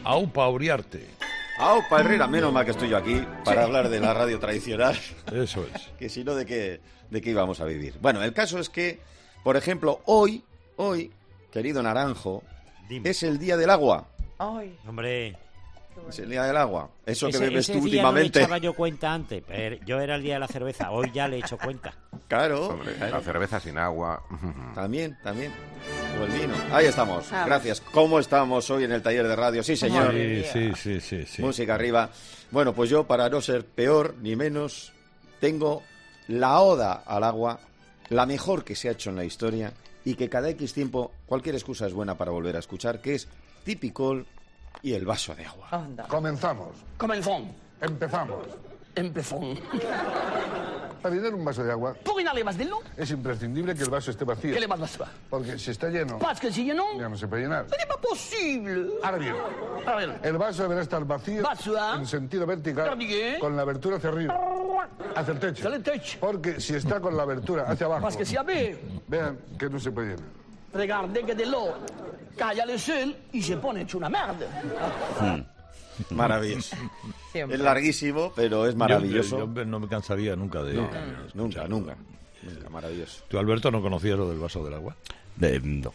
Aupa Uriarte. Aupa Herrera, menos mal que estoy yo aquí para hablar de la radio tradicional. Eso es. Que si no, ¿de qué íbamos a vivir? Bueno, el caso es que, por ejemplo, hoy, querido Naranjo, Dime. es el Día del Agua. Ay, Hombre, Es el Día del Agua. Eso que bebes ese tú día últimamente. no le echaba yo cuenta antes. Pero yo era el día de la cerveza. Hoy ya le he hecho cuenta. Claro, Hombre, claro. la cerveza sin agua. También. O el vino. Ahí estamos. Gracias. ¿Cómo estamos hoy en el taller de radio? Sí, señor. Sí. Música arriba. Bueno, pues yo, para no ser peor ni menos, tengo la oda al agua, la mejor que se ha hecho en la historia y que cada X tiempo cualquier excusa es buena para volver a escuchar, que es Tipicol y el vaso de agua. anda. Comenzamos. Comenzón. Empezamos. Empezón. Para tener un vaso de agua ¿Por qué no le vas del no? es imprescindible que el vaso esté vacío. ¿Qué le vas a hacer? Porque si está lleno, Parce que si yo no, ya no se puede llenar. ce n'est pas possible. Ahora bien, A ver, el vaso deberá estar vacío Vaso, ¿ah? en sentido vertical Bien. con la abertura hacia arriba, hacia el techo. c'est le touch. Porque si está con la abertura hacia abajo, Parce que si avait, vean que no se puede llenar. regardez que de l'eau, calla le sol y se pone hecho una merde. Maravilloso. Siempre. Es larguísimo, pero es maravilloso. Yo no me cansaría nunca de... Nunca. Maravilloso. ¿Tú, Alberto, no conocías lo del vaso del agua? No.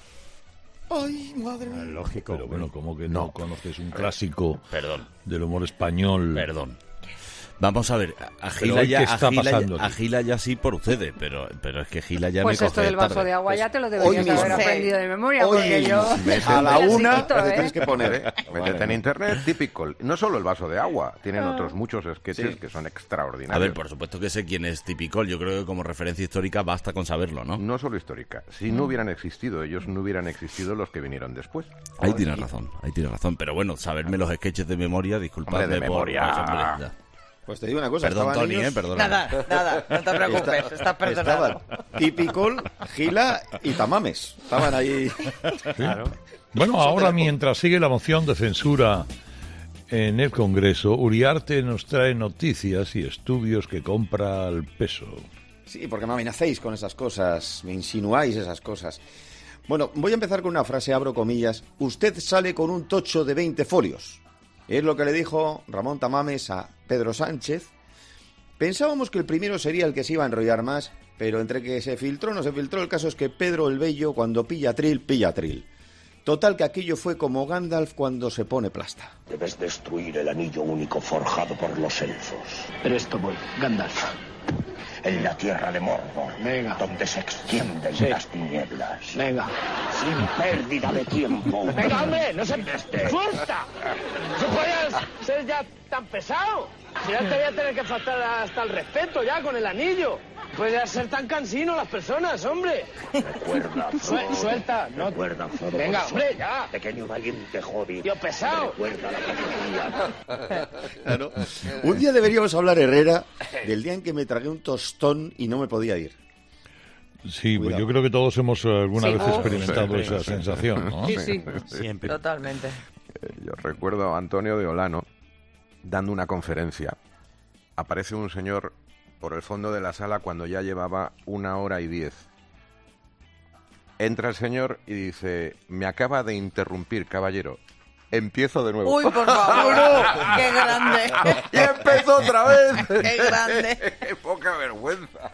Ay, madre mía. Lógico. Pero bueno, ¿cómo que no conoces un clásico Perdón. del humor español? Perdón. Vamos a ver, a Pero Gila hoy, ya, ¿qué está pasando a aquí? Gila ya sí por ustedes, pero es que Gila ya Pues me esto coge del vaso tarde. de agua ya te lo hoy deberías mismo. haber aprendido de memoria, Hoy porque yo... a la una Clasicito, te tienes que poner. Métete en internet, típico. No solo el vaso de agua, tienen otros muchos sketches Sí. que son extraordinarios. A ver, por supuesto que sé quién es Tipicol, yo creo que como referencia histórica basta con saberlo, ¿no? No solo histórica. Si no hubieran existido ellos, no hubieran existido los que vinieron después. Ahí tienes razón. Pero bueno, saberme los sketches de memoria, disculpadme Hombre, de memoria. por... hombre, ya. Pues te digo una cosa. Perdón, estaban Tony, ellos- perdona. Nada, no te preocupes, estás perdonado. Estaban Tipicol, Gila y Tamames. Estaban ahí. Claro. Bueno, ahora mientras sigue la moción de censura en el Congreso, Uriarte nos trae noticias y estudios que compra al peso. Sí, porque me amenacéis con esas cosas, me insinuáis esas cosas. Bueno, voy a empezar con una frase, abro comillas. Usted sale con un tocho de 20 folios. Es lo que le dijo Ramón Tamames a Pedro Sánchez. Pensábamos que el primero sería el que se iba a enrollar más, pero entre que se filtró no se filtró, el caso es que Pedro el Bello, cuando pilla tril. Total, que aquello fue como Gandalf cuando se pone plasta. Debes destruir el anillo único forjado por los elfos. Pero esto voy, Gandalf. En la tierra de Mordor, Venga. donde se extienden Sí. las tinieblas. Venga. Sin pérdida de tiempo. Venga, hombre, no se... ¡Suelta! ¿No podías ser ya tan pesado? Si ya te voy a tener que faltar hasta el respeto ya con el anillo. Puede ser tan cansino las personas, hombre. Recuerda, Frodo. Suelta, no... Recuerda, Frodo. Venga, hombre, ya. Pequeño valiente hobbit. Tío pesado. Recuerda la profecía. Claro. Un día deberíamos hablar, Herrera, del día en que me tragué un tostón y no me podía ir. Sí, pues Cuidado. yo creo que todos hemos alguna Sí. vez experimentado Siempre. esa sensación, ¿no? Sí, Siempre. totalmente. Yo recuerdo a Antonio de Olano dando una conferencia. Aparece un señor por el fondo de la sala cuando ya llevaba 1 hora y 10. Entra el señor y dice: me acaba de interrumpir, caballero. Empiezo de nuevo. Uy, por favor, qué grande. Y empezó otra vez. Qué grande. Poca vergüenza.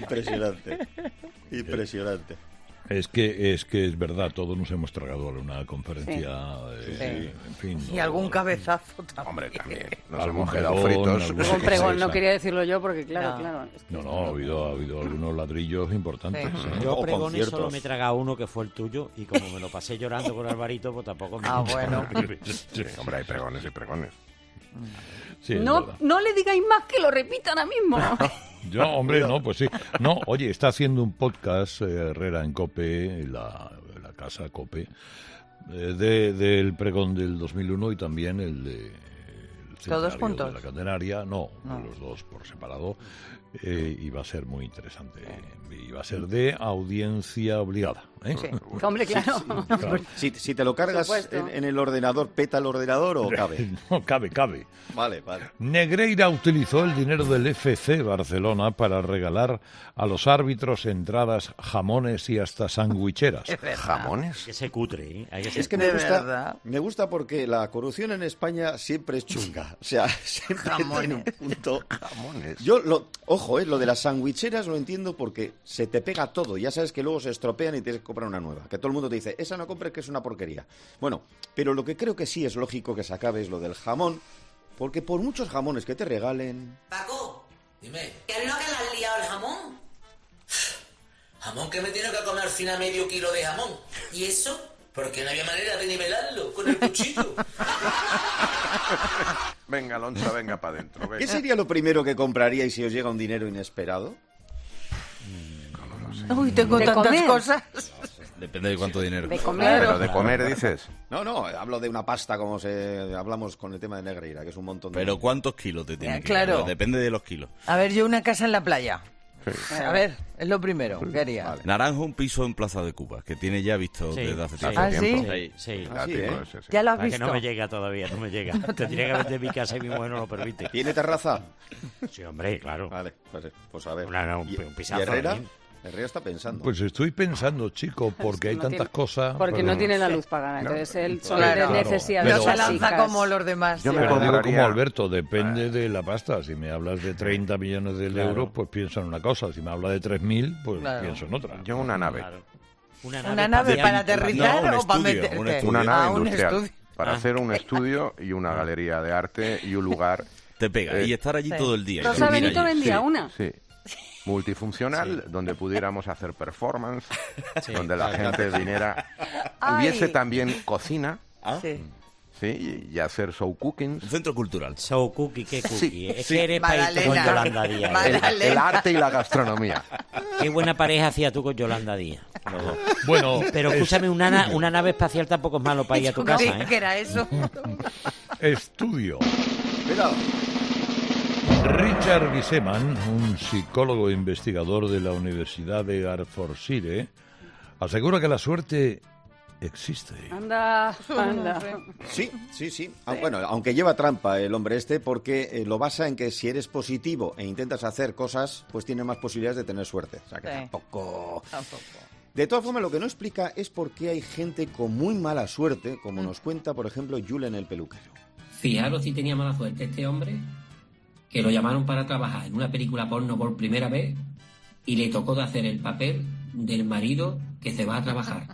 Impresionante. Es que es verdad, todos nos hemos tragado alguna conferencia, Sí. en fin. Y algún cabezazo también. Hombre, también. Nos Algún hemos quedado pregón, fritos. algún- Un pregón, no Sí, quería decirlo yo porque claro. No, ha habido algunos ladrillos importantes. Sí. ¿eh? Yo O pregones conciertos. solo me he tragado uno que fue el tuyo y como me lo pasé llorando con Alvarito, pues tampoco me... Bueno. Sí, hombre, hay pregones y pregones. Sí, es No, verdad. no le digáis más que lo repitan ahora mismo. Yo, hombre, no, pues sí. No, oye, está haciendo un podcast Herrera en COPE, la casa COPE, del pregón del 2001 y también el de... ¿Todos centenario juntos? De la Candelaria, no, No. los dos por separado, y va a ser muy interesante. Y va a ser de audiencia obligada. ¿eh? Sí. Hombre, claro. Claro. Si te lo cargas Supuesto. en el ordenador, ¿peta el ordenador o cabe? No, cabe. Vale. Negreira utilizó el dinero del FC Barcelona para regalar a los árbitros entradas, jamones y hasta sandwicheras. ¿Jamones? Hay que ser cutre, ¿eh? Hay que ser Es que De verdad. me gusta porque la corrupción en España siempre es chunga. O sea, siempre tiene un punto. Jamones. Ojo, lo de las sandwicheras lo entiendo porque se te pega todo. Ya sabes que luego se estropean y tienes que comprar una nueva. Que todo el mundo te dice, esa no compres que es una porquería. Bueno, pero lo que creo que sí es lógico que se acabe es lo del jamón, porque por muchos jamones que te regalen... Paco, dime, ¿qué es lo que le has liado el jamón? Jamón que me tiene que comer al final medio kilo de jamón. ¿Y eso? Porque no había manera de nivelarlo con el cuchillo. Venga, Loncha, venga para adentro. ¿Qué sería lo primero que compraríais si os llega un dinero inesperado? Uy, tengo ¿De tantas comer? cosas. Depende de cuánto dinero. De comer. Pero de comer, dices. No, hablo de una pasta como hablamos con el tema de Negreira, que es un montón de... Pero ¿cuántos kilos te tiene que claro. dar? Depende de los kilos. A ver, yo una casa en la playa. A ver, es lo primero que haría. Vale. Naranjo, un piso en Plaza de Cuba, que tiene ya visto Sí. desde hace Sí. tiempo. ¿Ah, sí? tiempo. Sí. Ah, sí, ¿eh? Ese, sí. ¿Ya lo has Ah, que visto? no me llega todavía, no me llega. Tendría que vender mi casa y mi mujer no lo permite. ¿Tiene terraza? Sí, hombre, claro. Vale, pues a ver. Un ¿Y pisazo. Herrera? ¿eh? Herrera está pensando. Pues estoy pensando, chico, porque hay no tantas tiene- cosas... Porque pero- no tiene la luz pagada, entonces él solo Claro. de necesidades No Pero- se lanza básicas. como los demás. Yo me Pero digo compraría- como Alberto, depende de la pasta. Si me hablas de 30 millones de euros, pues pienso en una cosa. Si me hablas de 3.000, pues Claro. pienso en otra. Yo una nave. Claro. ¿Una nave para aterrizar No, un o para estudio, meterte? un estudio. Una Ah, nave un industrial. estudio. Para hacer un estudio y una galería de arte y un lugar... Te pega. Eh, y estar allí sí. todo el día. y Rosa dormir Benito allí. vendía una. Sí. Multifuncional, donde pudiéramos hacer performance, donde la gente viniera. Ay. Hubiese también cocina, Sí. sí, y hacer show cooking. Un centro cultural. So cookie, ¿qué cookie? Sí, es sí. que eres país con Magdalena. Yolanda Díaz. Magdalena. El arte y la gastronomía. Qué buena pareja hacía tú con Yolanda Díaz. los dos. Bueno, Pero escúchame, una nave espacial tampoco es malo para ir a tu Yo casa, creí que ¿eh? era eso. estudio. Cuidado. Richard Giesemann, un psicólogo e investigador de la Universidad de Hertfordshire, asegura que la suerte existe. Anda. Sí. Bueno, aunque lleva trampa el hombre este, porque lo basa en que si eres positivo e intentas hacer cosas, pues tienes más posibilidades de tener suerte. O sea que Sí. tampoco... De todas formas, lo que no explica es por qué hay gente con muy mala suerte, como nos cuenta, por ejemplo, Julen el peluquero. Fijaros si tenía mala suerte este hombre, que lo llamaron para trabajar en una película porno por primera vez y le tocó de hacer el papel del marido que se va a trabajar.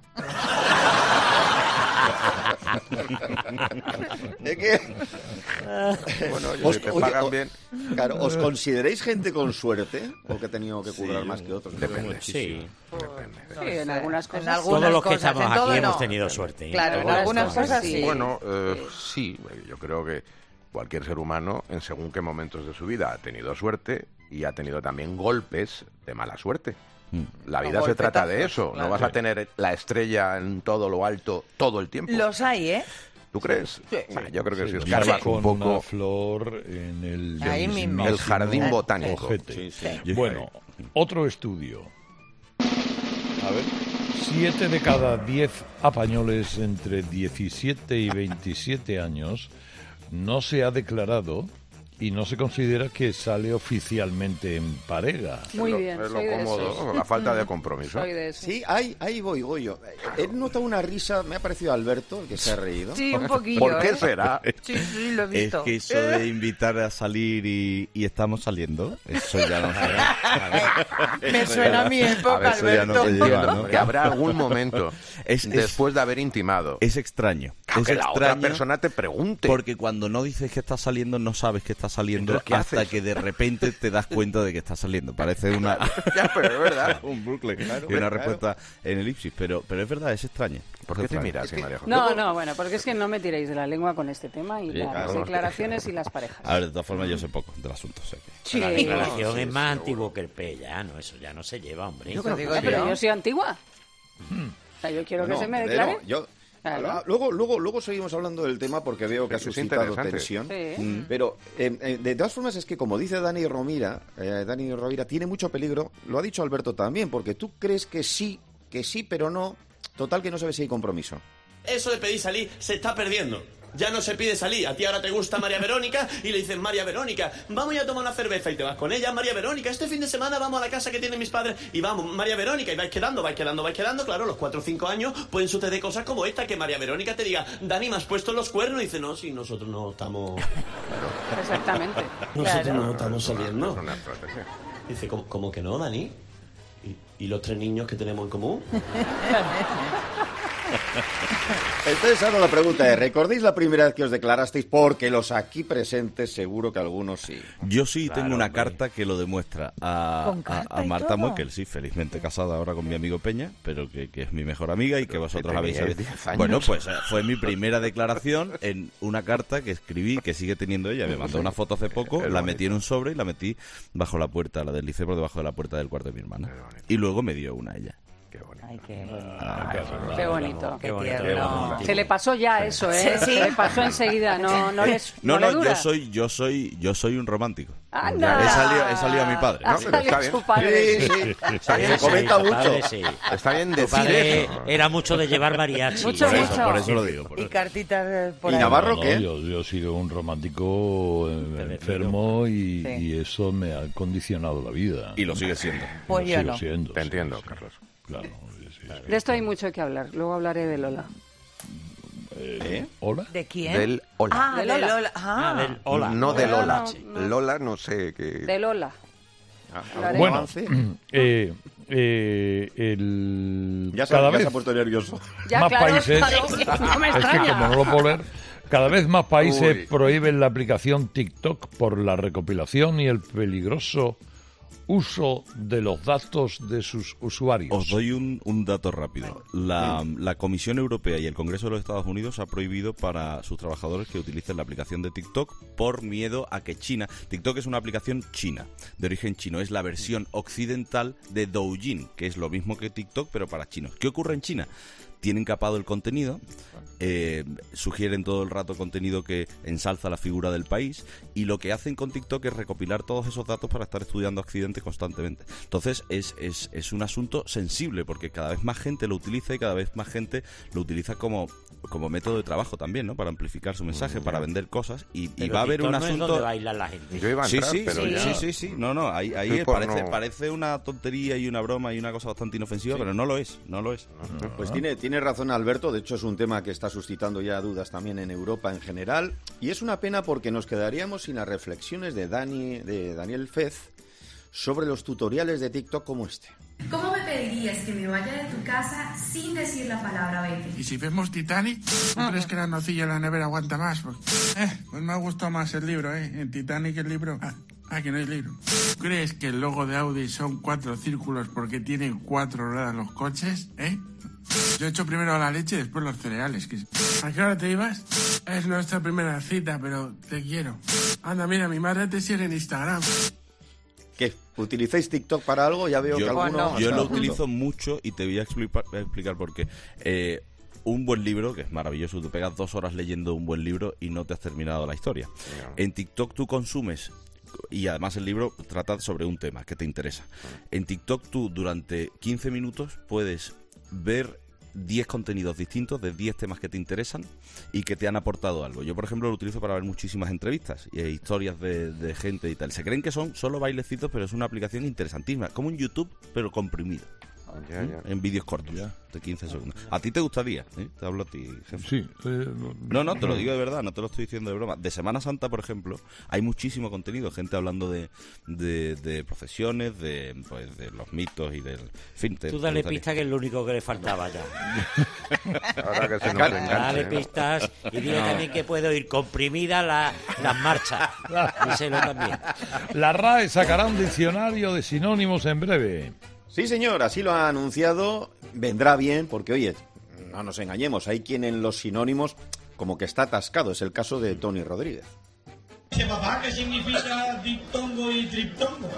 Es que... Bueno, oye, Os- si te oye, pagan o- bien. Claro, ¿os consideréis gente con suerte? ¿O que he tenido que currar más que otros? Depende. Sí. Sí, en algunas En cosas. algunas Todos los que cosas, estamos en todo aquí hemos no. tenido suerte. ¿eh? Claro, en Todos algunas estamos cosas aquí. sí. Bueno, sí, yo creo que cualquier ser humano, en según qué momentos de su vida, ha tenido suerte y ha tenido también golpes de mala suerte. La vida se trata de eso. Claro. No vas a tener la estrella en todo lo alto todo el tiempo. Los hay, ¿eh? ¿Tú crees? Sí. Bueno, yo creo que Sí, si pues escarbas con un poco una flor en el Ahí mismo. el jardín botánico. ojete. Sí. Bueno, otro estudio. A ver. 7 de cada 10 españoles entre 17 y 27 años no se ha declarado y no se considera que sale oficialmente en pareja. Muy bien, Es lo soy de cómodo, esos. la falta de compromiso. Soy de eso. Sí, ahí voy yo. He notado una risa, me ha parecido Alberto, el que se ha reído. Sí, un poquillo, ¿Por qué ¿eh? será? Sí, lo he Es visto. que eso de invitar a salir y estamos saliendo, eso ya no sé. Me suena a mi época, A ver, eso ya no Alberto. te lleva, Entiendo ¿no? que habrá algún momento después de haber intimado Es extraño. que Es la otra extraño persona te pregunte. porque cuando no dices que estás saliendo, no sabes que estás saliendo Entonces, ¿qué hasta haces? que de repente te das cuenta de que estás saliendo. Parece una... Ya, pero es verdad. un Brooklyn Claro, y una claro. respuesta en elipsis. Pero es verdad, es extraño. ¿Por qué te miras, María José? No, bueno, porque es que no me tiréis de la lengua con este tema y Sí, las claro. declaraciones y las parejas. A ver, de todas formas, yo sé poco del asunto. Sé que... Sí. La declaración sí, es más seguro. antiguo que el P, ya, no, eso ya no se lleva, hombre. Yo creo que Pero sí. yo soy antigua. O sea, yo quiero que No, se me pero declare. yo- Claro. Luego seguimos hablando del tema porque veo que ha Es suscitado interesante. tensión. Sí. Pero de todas formas es que como dice Dani Rovira, tiene mucho peligro. Lo ha dicho Alberto también, porque tú crees que sí que sí, pero no. Total que no sabe si hay compromiso. Eso de pedir salir se está perdiendo. Ya no se pide salir. A ti ahora te gusta María Verónica y le dices, María Verónica, vamos ya a tomar una cerveza y te vas con ella. María Verónica, este fin de semana vamos a la casa que tienen mis padres y vamos, María Verónica, y vais quedando. Claro, los 4 o 5 años pueden suceder cosas como esta, que María Verónica te diga, Dani, me has puesto los cuernos, y dice, no, si nosotros no estamos... Exactamente. Nosotros no estamos Es saliendo. una estrategia. Dice, ¿cómo que no, Dani? ¿Y los 3 niños que tenemos en común? Entonces ahora la pregunta es, ¿recordáis la primera vez que os declarasteis? Porque los aquí presentes seguro que algunos sí. Yo sí tengo una carta que lo demuestra a Marta Moekel, sí, felizmente casada ahora con mi amigo Peña, pero que es mi mejor amiga y que vosotros habéis sabido. Bueno, pues fue mi primera declaración en una carta que escribí, que sigue teniendo ella. Me mandó una foto hace poco, la metí en un sobre y la metí bajo la puerta, la deslicé por debajo de la puerta del cuarto de mi hermana. Y luego me dio una ella. Qué bonito. Ay, qué Qué bonito. Qué tierno. Se le pasó ya eso, ¿eh? Sí. Se le pasó enseguida, no le dura. yo soy un romántico. Anda. He salido a mi padre. Ha ¿no? pero está salido bien. su padre. Sí. Está bien, Se comenta tu mucho. padre, sí. Está bien Tu decir padre eso. era mucho de llevar mariachi. Mucho, Por mucho. eso, por eso lo digo. por Y eso. cartitas por ¿Y ahí. Navarro No, qué? yo he sido un romántico enfermo y eso me ha condicionado la vida. Y lo sigue siendo. Pues Lo yo sigo no. siendo, Te sí, entiendo, sí. Carlos. Claro. Sí. De esto hay mucho que hablar. Luego hablaré de Lola. ¿Hola? ¿De quién? Del hola. Ah, De de Lola. Lola. Ah. Del hola. No de Lola, Lola. no. Lola no sé qué... De Lola. Hablaré. Bueno, avance? Ya cada se vez ha puesto nervioso. Ya, más claro, países, claro. No me es que como extraña. no lo puedo leer, cada vez más países Uy. prohíben la aplicación TikTok por la recopilación y el peligroso uso de los datos de sus usuarios. Os doy un dato rápido. La Comisión Europea y el Congreso de los Estados Unidos ha prohibido para sus trabajadores que utilicen la aplicación de TikTok por miedo a que China... TikTok es una aplicación china, de origen chino. Es la versión occidental de Douyin, que es lo mismo que TikTok, pero para chinos. ¿Qué ocurre en China? Tienen capado el contenido, sugieren todo el rato contenido que ensalza la figura del país, y lo que hacen con TikTok es recopilar todos esos datos para estar estudiando accidentes constantemente. Entonces es un asunto sensible, porque cada vez más gente lo utiliza y cada vez más gente lo utiliza como método de trabajo también, ¿no? Para amplificar su mensaje, para vender cosas, y Pero va a haber TikTok un no es asunto... donde bailan la gente. Yo iba a entrar, pero ya... Sí. No, ahí Sí, por parece una tontería y una broma y una cosa bastante inofensiva, pero no lo es. Pues tiene razón Alberto, de hecho es un tema que está suscitando ya dudas también en Europa en general, y es una pena porque nos quedaríamos sin las reflexiones de Daniel Fez sobre los tutoriales de TikTok como este. ¿Cómo me pedirías que me vaya de tu casa sin decir la palabra vete? ¿Y si vemos Titanic? ¿No crees que la nocilla en la nevera aguanta más? Pues me ha gustado más el libro, ¿eh? En Titanic el libro... que no hay libro. ¿Crees que el logo de Audi son 4 círculos porque tienen 4 ruedas los coches, Yo he hecho primero la leche y después los cereales. ¿A qué hora te ibas? Es nuestra primera cita, pero te quiero. Anda, mira, mi madre te sigue en Instagram. ¿Qué? ¿Utilizáis TikTok para algo? Ya veo que alguno... Yo lo utilizo mucho y te voy a explicar por qué. Un buen libro, que es maravilloso, te pegas 2 horas leyendo un buen libro y no te has terminado la historia. En TikTok tú consumes... Y además el libro trata sobre un tema que te interesa. En TikTok tú durante 15 minutos puedes ver 10 contenidos distintos de 10 temas que te interesan y que te han aportado algo. Yo, por ejemplo, lo utilizo para ver muchísimas entrevistas y historias de gente y tal. Se creen que son solo bailecitos, pero es una aplicación interesantísima. Como un YouTube, pero comprimido. En vídeos cortos, de 15 segundos. ¿A ti te gustaría? Te hablo a ti, jefe. Sí. No, te lo digo de verdad, no te lo estoy diciendo de broma. De Semana Santa, por ejemplo, hay muchísimo contenido. Gente hablando de profesiones, de los mitos y del... fin, Tú dale pista, que es lo único que le faltaba ya. Ahora que se nos enganche, Dale pistas y dile también que puedo ir comprimida las marchas. Díselo también. La RAE sacará un diccionario de sinónimos en breve. Sí, señor, así lo ha anunciado. Vendrá bien, porque, oye, no nos engañemos, hay quien en los sinónimos como que está atascado. Es el caso de Tony Rodríguez. Papá, ¿qué significa diptongo y triptongo?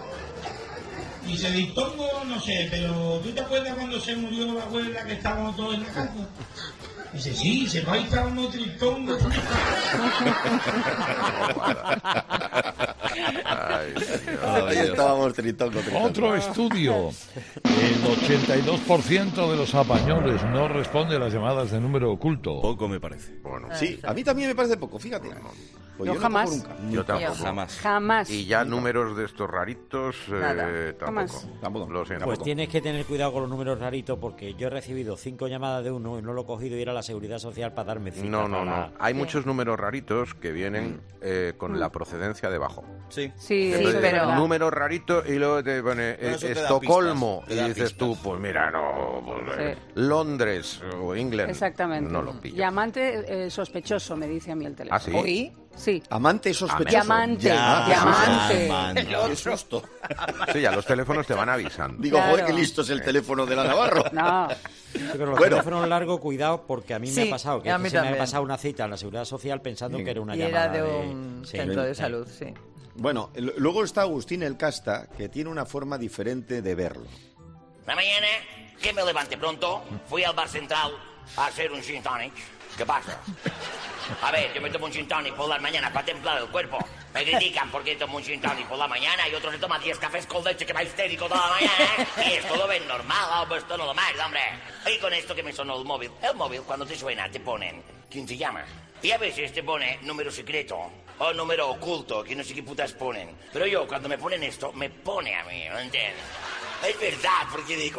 Y ese diptongo, no sé, pero ¿tú te acuerdas cuando se murió la abuela que estábamos todos en la casa? Dice, sí, se va a estar uno triptongo. Ahí estábamos, Tritongo. Otro estudio. El 82% de los españoles no responde a las llamadas de número oculto. Poco me parece. Bueno, sí, a mí también me parece poco, fíjate. Pues yo jamás. No nunca. Yo tampoco. Jamás. Y ya números de estos raritos, tampoco. Lo siento. Pues tienes que tener cuidado con los números raritos, porque yo he recibido 5 llamadas de uno y no lo he cogido y ir a la Seguridad Social para darme cita. No. Hay muchos números raritos que vienen con la procedencia debajo. Sí, pero número rarito y luego te pone Estocolmo y dices tú, pues mira, no, pues, Londres o England. Exactamente. No lo pillo. Llamante sospechoso, me dice a mí el teléfono. ¿Ah, sí? ¿Oí? Sí. Amante sospechoso. Llamante. Qué susto. Sí, ya los teléfonos te van avisando. Digo, joder, qué listo es el teléfono de la Navarro. No. Sí, pero los teléfonos largos, cuidado, porque a mí me ha pasado que me ha pasado una cita en la Seguridad Social pensando que era una llamada de un centro de salud, sí. Bueno, luego está Agustín el Casta, que tiene una forma diferente de verlo. La mañana que me levanté pronto, fui al bar central a hacer un gin tonic. ¿Qué pasa? A ver, yo me tomo un gin tonic por la mañana para templar el cuerpo. Me critican porque tomo un gin tonic por la mañana y otros se toman 10 cafés con leche que va histérico toda la mañana. Y esto lo ven normal, pues esto no lo más, hombre. Y con esto que me sonó el móvil cuando te suena te ponen ¿quién te llama? Y a veces te pone número secreto o número oculto, que no sé qué putas ponen. Pero yo cuando me ponen esto, me pone a mí, ¿no entiendes? Es verdad, porque digo,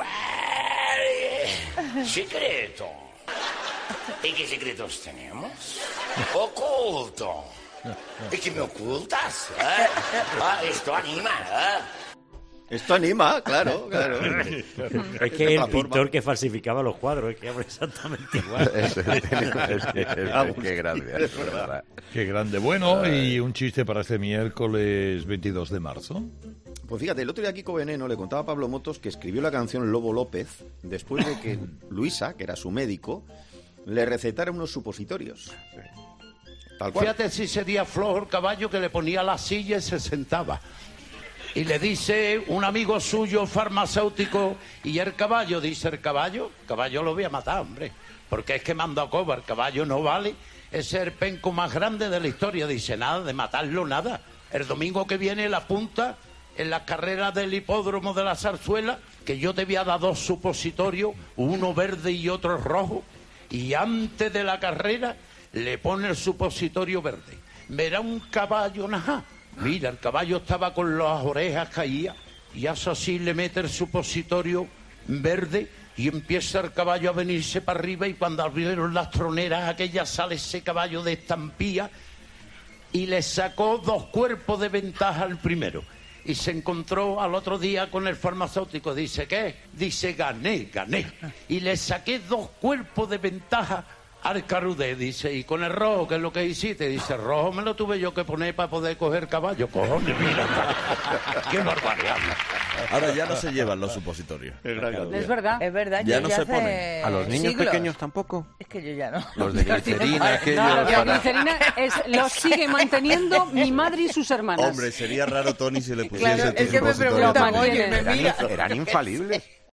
secreto. ¿Y qué secretos tenemos? Oculto. ¿Y qué me ocultas? Esto anima, Esto anima, claro. Es que el pintor que falsificaba los cuadros, es que habla exactamente igual. Qué gracia, es verdad. Qué grande. Bueno, y un chiste para este miércoles 22 de marzo. Pues fíjate, el otro día Kiko Veneno le contaba a Pablo Motos que escribió la canción Lobo López después de que Luisa, que era su médico, le recetara unos supositorios. Tal cual. Fíjate si sería flojo el caballo que le ponía la silla y se sentaba. Y le dice un amigo suyo farmacéutico, y el caballo, dice el caballo lo voy a matar, hombre, porque es que mando a coba, el caballo no vale, es el penco más grande de la historia. Dice, nada, de matarlo nada. El domingo que viene la punta en las carreras del hipódromo de la Zarzuela, que yo te voy a dar 2 supositorios, uno verde y otro rojo, y antes de la carrera le pone el supositorio verde. Verá un caballo, najá. Mira, el caballo estaba con las orejas caídas y hace así, le mete el supositorio verde y empieza el caballo a venirse para arriba, y cuando abrieron las troneras aquellas sale ese caballo de estampía y le sacó 2 cuerpos de ventaja al primero. Y se encontró al otro día con el farmacéutico. Dice, ¿qué? Dice, gané. Y le saqué 2 cuerpos de ventaja al Carudé. Dice, ¿y con el rojo qué es lo que hiciste? Dice, el rojo me lo tuve yo que poner para poder coger caballo. Cojones, mira. ¡Qué barbaridad! Ahora ya no se llevan los supositorios. Es verdad. Es verdad. Ya no se ponen. ¿A los niños pequeños tampoco? Es que yo ya no. Los de glicerina, aquellos La glicerina los sigue manteniendo mi madre y sus hermanas. Hombre, sería raro, Tony, si le pusiese Claro, es que me preguntan, oye, me mira. Eran infalibles.